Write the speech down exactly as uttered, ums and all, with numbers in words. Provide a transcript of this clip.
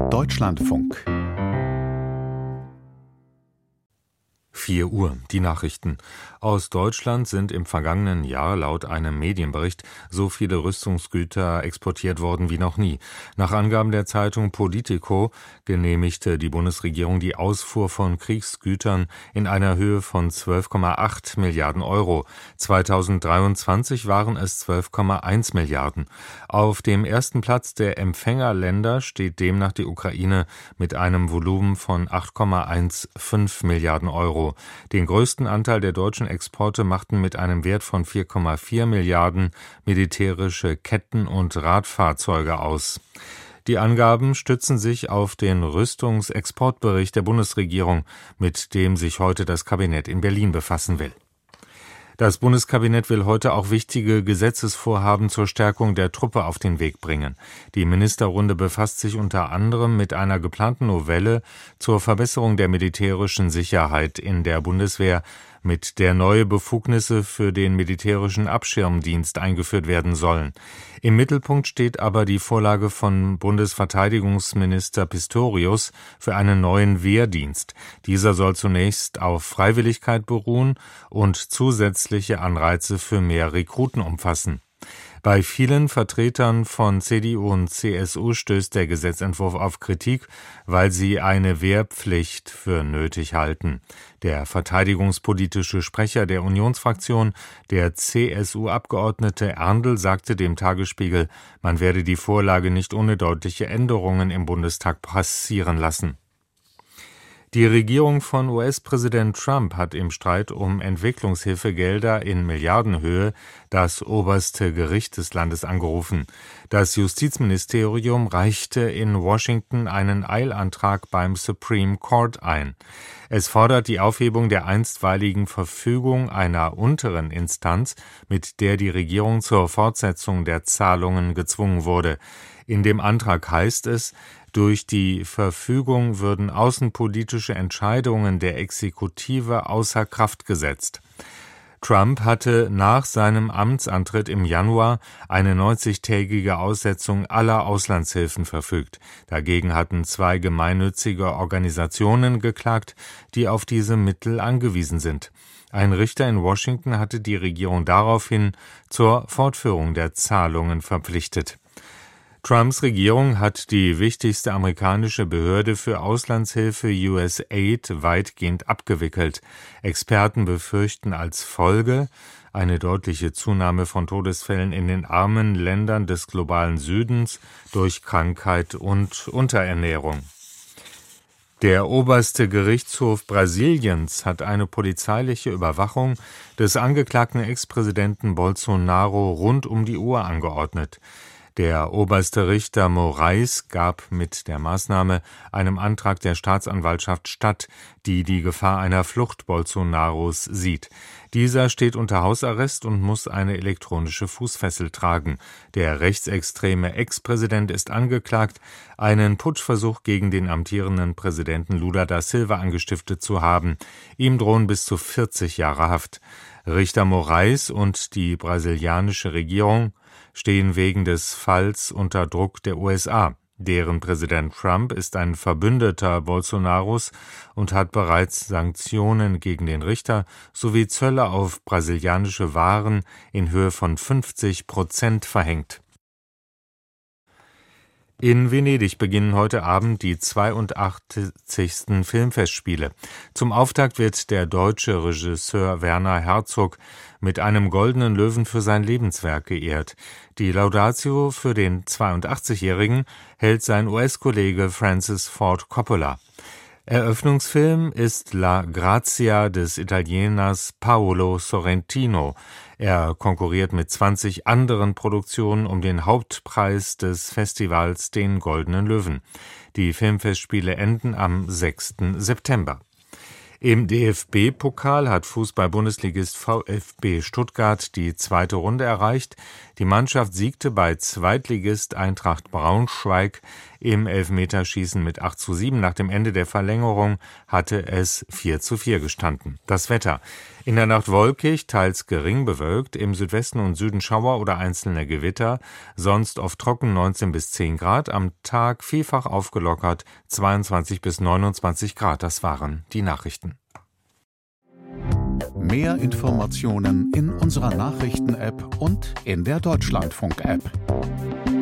Deutschlandfunk. vier Uhr, die Nachrichten. Aus Deutschland sind im vergangenen Jahr laut einem Medienbericht so viele Rüstungsgüter exportiert worden wie noch nie. Nach Angaben der Zeitung Politico genehmigte die Bundesregierung die Ausfuhr von Kriegsgütern in einer Höhe von zwölf Komma acht Milliarden Euro. zweitausenddreiundzwanzig waren es zwölf Komma eins Milliarden. Auf dem ersten Platz der Empfängerländer steht demnach die Ukraine mit einem Volumen von acht Komma fünfzehn Milliarden Euro. Den größten Anteil der deutschen Exporte machten mit einem Wert von vier Komma vier Milliarden militärische Ketten- und Radfahrzeuge aus. Die Angaben stützen sich auf den Rüstungsexportbericht der Bundesregierung, mit dem sich heute das Kabinett in Berlin befassen will. Das Bundeskabinett will heute auch wichtige Gesetzesvorhaben zur Stärkung der Truppe auf den Weg bringen. Die Ministerrunde befasst sich unter anderem mit einer geplanten Novelle zur Verbesserung der militärischen Sicherheit in der Bundeswehr, mit der neue Befugnisse für den militärischen Abschirmdienst eingeführt werden sollen. Im Mittelpunkt steht aber die Vorlage von Bundesverteidigungsminister Pistorius für einen neuen Wehrdienst. Dieser soll zunächst auf Freiwilligkeit beruhen und zusätzliche Anreize für mehr Rekruten umfassen. Bei vielen Vertretern von C D U und C S U stößt der Gesetzentwurf auf Kritik, weil sie eine Wehrpflicht für nötig halten. Der verteidigungspolitische Sprecher der Unionsfraktion, der C S U-Abgeordnete Erndl, sagte dem Tagesspiegel, man werde die Vorlage nicht ohne deutliche Änderungen im Bundestag passieren lassen. Die Regierung von U S-Präsident Trump hat im Streit um Entwicklungshilfegelder in Milliardenhöhe das oberste Gericht des Landes angerufen. Das Justizministerium reichte in Washington einen Eilantrag beim Supreme Court ein. Es fordert die Aufhebung der einstweiligen Verfügung einer unteren Instanz, mit der die Regierung zur Fortsetzung der Zahlungen gezwungen wurde. In dem Antrag heißt es, durch die Verfügung würden außenpolitische Entscheidungen der Exekutive außer Kraft gesetzt. Trump hatte nach seinem Amtsantritt im Januar eine neunzigtägige Aussetzung aller Auslandshilfen verfügt. Dagegen hatten zwei gemeinnützige Organisationen geklagt, die auf diese Mittel angewiesen sind. Ein Richter in Washington hatte die Regierung daraufhin zur Fortführung der Zahlungen verpflichtet. Trumps Regierung hat die wichtigste amerikanische Behörde für Auslandshilfe U S A I D weitgehend abgewickelt. Experten befürchten als Folge eine deutliche Zunahme von Todesfällen in den armen Ländern des globalen Südens durch Krankheit und Unterernährung. Der oberste Gerichtshof Brasiliens hat eine polizeiliche Überwachung des angeklagten Ex-Präsidenten Bolsonaro rund um die Uhr angeordnet. Der oberste Richter Moraes gab mit der Maßnahme einem Antrag der Staatsanwaltschaft statt, die die Gefahr einer Flucht Bolsonaros sieht. Dieser steht unter Hausarrest und muss eine elektronische Fußfessel tragen. Der rechtsextreme Ex-Präsident ist angeklagt, einen Putschversuch gegen den amtierenden Präsidenten Lula da Silva angestiftet zu haben. Ihm drohen bis zu vierzig Jahre Haft. Richter Moraes und die brasilianische Regierung stehen wegen des Falls unter Druck der U S A. Deren Präsident Trump ist ein Verbündeter Bolsonaros und hat bereits Sanktionen gegen den Richter sowie Zölle auf brasilianische Waren in Höhe von fünfzig Prozent verhängt. In Venedig beginnen heute Abend die zweiundachtzigsten Filmfestspiele. Zum Auftakt wird der deutsche Regisseur Werner Herzog mit einem Goldenen Löwen für sein Lebenswerk geehrt. Die Laudatio für den zweiundachtzigjährigen hält sein U S-Kollege Francis Ford Coppola. Eröffnungsfilm ist La Grazia des Italieners Paolo Sorrentino. Er konkurriert mit zwanzig anderen Produktionen um den Hauptpreis des Festivals, den Goldenen Löwen. Die Filmfestspiele enden am sechsten September. Im D F B-Pokal hat Fußball-Bundesligist VfB Stuttgart die zweite Runde erreicht. Die Mannschaft siegte bei Zweitligist Eintracht Braunschweig im Elfmeterschießen mit acht zu sieben. Nach dem Ende der Verlängerung hatte es vier zu vier gestanden. Das Wetter: In der Nacht wolkig, teils gering bewölkt, im Südwesten und Süden Schauer oder einzelne Gewitter, sonst oft trocken, neunzehn bis zehn Grad, am Tag vielfach aufgelockert, zweiundzwanzig bis neunundzwanzig Grad. Das waren die Nachrichten. Mehr Informationen in unserer Nachrichten-App und in der Deutschlandfunk-App.